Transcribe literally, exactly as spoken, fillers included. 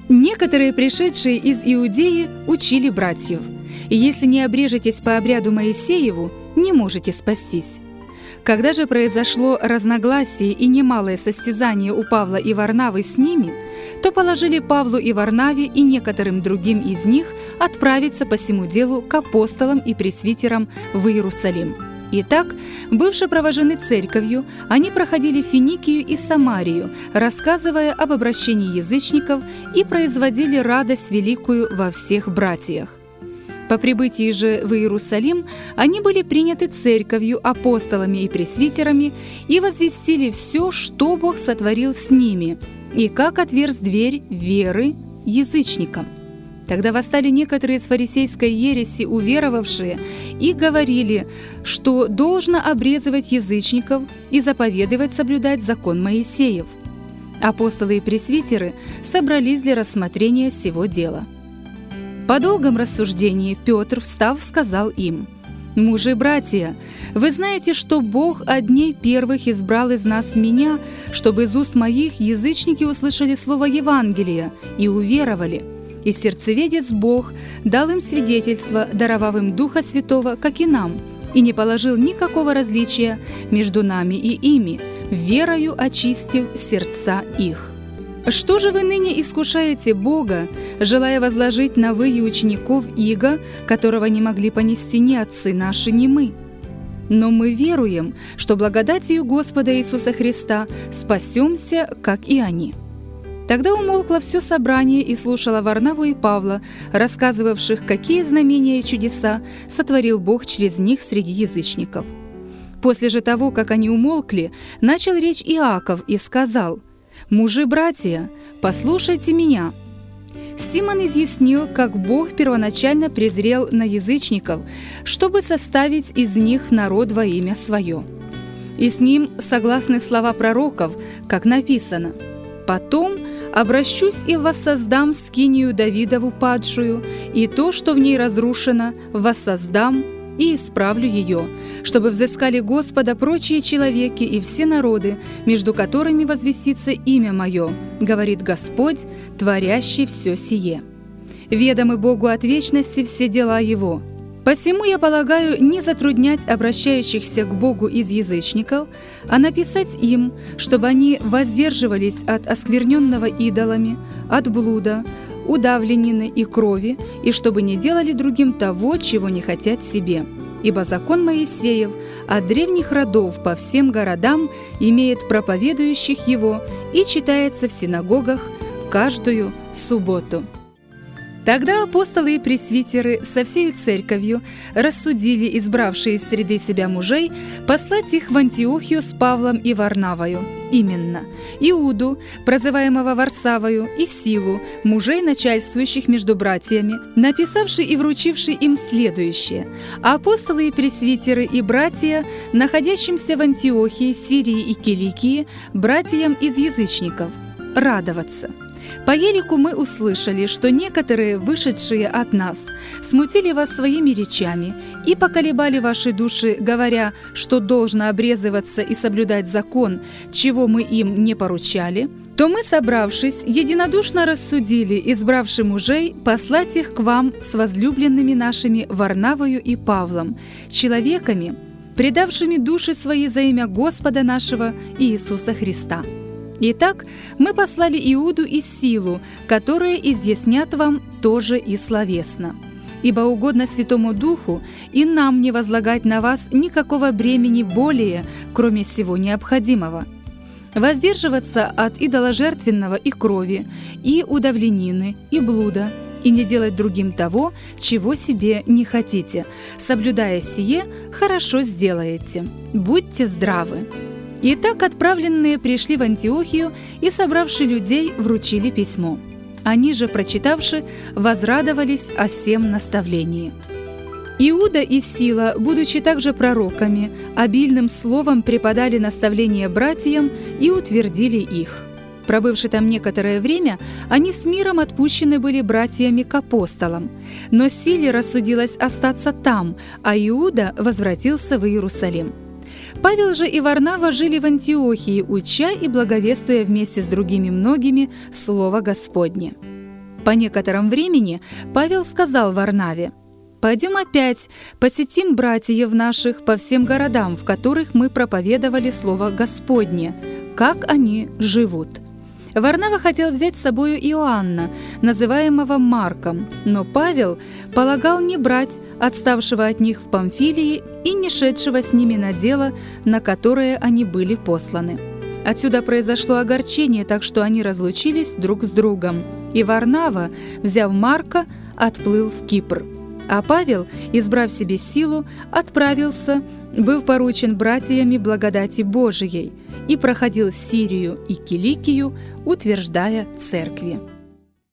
Некоторые, пришедшие из Иудеи, учили братьев: «И если не обрежетесь по обряду Моисееву, не можете спастись». Когда же произошло разногласие и немалое состязание у Павла и Варнавы с ними, то положили Павлу и Варнаве и некоторым другим из них отправиться по сему делу к апостолам и пресвитерам в Иерусалим. Итак, бывши провожены церковью, они проходили Финикию и Самарию, рассказывая об обращении язычников, и производили радость великую во всех братьях. По прибытии же в Иерусалим они были приняты церковью, апостолами и пресвитерами и возвестили все, что Бог сотворил с ними, и как отверз дверь веры язычникам. Тогда восстали некоторые из фарисейской ереси уверовавшие и говорили, что должно обрезывать язычников и заповедовать соблюдать закон Моисеев. Апостолы и пресвитеры собрались для рассмотрения сего дела. По долгом рассуждении Петр, встав, сказал им: «Мужи-братья, вы знаете, что Бог от дней первых избрал из нас меня, чтобы из уст моих язычники услышали слово Евангелия и уверовали. И сердцеведец Бог дал им свидетельство, даровав им Духа Святого, как и нам, и не положил никакого различия между нами и ими, верою очистив сердца их. Что же вы ныне искушаете Бога, желая возложить на вы и учеников иго, которого не могли понести ни отцы наши, ни мы? Но мы веруем, что благодатью Господа Иисуса Христа спасемся, как и они». Тогда умолкло все собрание и слушало Варнаву и Павла, рассказывавших, какие знамения и чудеса сотворил Бог через них среди язычников. После же того, как они умолкли, начал речь Иаков и сказал: «Мужи-братья, послушайте меня». Симон изъяснил, как Бог первоначально презрел на язычников, чтобы составить из них народ во имя свое. И с ним согласны слова пророков, как написано: «Потом обращусь и воссоздам скинию Давидову падшую, и то, что в ней разрушено, воссоздам и исправлю ее, чтобы взыскали Господа прочие человеки и все народы, между которыми возвестится имя мое, говорит Господь, творящий все сие. Ведомы Богу от вечности все дела Его. Посему я полагаю не затруднять обращающихся к Богу из язычников, а написать им, чтобы они воздерживались от оскверненного идолами, от блуда, удавленины и крови, и чтобы не делали другим того, чего не хотят себе. Ибо закон Моисеев от древних родов по всем городам имеет проповедующих его и читается в синагогах каждую субботу». Тогда апостолы и пресвитеры со всею церковью рассудили, избравшие из среды себя мужей, послать их в Антиохию с Павлом и Варнавою, именно Иуду, прозываемого Варсавою, и Силу, мужей, начальствующих между братьями, написавший и вручивший им следующее: апостолы и пресвитеры и братья, находящимся в Антиохии, Сирии и Киликии, братьям из язычников, радоваться. По елику мы услышали, что некоторые, вышедшие от нас, смутили вас своими речами и поколебали ваши души, говоря, что должно обрезываться и соблюдать закон, чего мы им не поручали, то мы, собравшись, единодушно рассудили, избравши мужей, послать их к вам с возлюбленными нашими Варнавою и Павлом, человеками, предавшими души свои за имя Господа нашего Иисуса Христа. Итак, мы послали Иуду и Силу, которые изъяснят вам тоже и словесно. Ибо угодно Святому Духу и нам не возлагать на вас никакого бремени более, кроме всего необходимого. Воздерживаться от идоложертвенного и крови, и удавленины, и блуда, и не делать другим того, чего себе не хотите. Соблюдая сие, хорошо сделаете. Будьте здравы. Итак, отправленные пришли в Антиохию и, собравши людей, вручили письмо. Они же, прочитавши, возрадовались о сем наставлении. Иуда и Сила, будучи также пророками, обильным словом преподали наставления братьям и утвердили их. Пробывши там некоторое время, они с миром отпущены были братьями к апостолам. Но Силе рассудилось остаться там, а Иуда возвратился в Иерусалим. Павел же и Варнава жили в Антиохии, уча и благовествуя вместе с другими многими Слово Господне. По некотором времени Павел сказал Варнаве: «Пойдем опять, посетим братьев наших по всем городам, в которых мы проповедовали Слово Господне, как они живут». Варнава хотел взять с собою Иоанна, называемого Марком, но Павел полагал не брать отставшего от них в Памфилии и не шедшего с ними на дело, на которое они были посланы. Отсюда произошло огорчение, так что они разлучились друг с другом, и Варнава, взяв Марка, отплыл в Кипр. А Павел, избрав себе силу, отправился, был поручен братьями благодати Божией, и проходил Сирию и Киликию, утверждая церкви.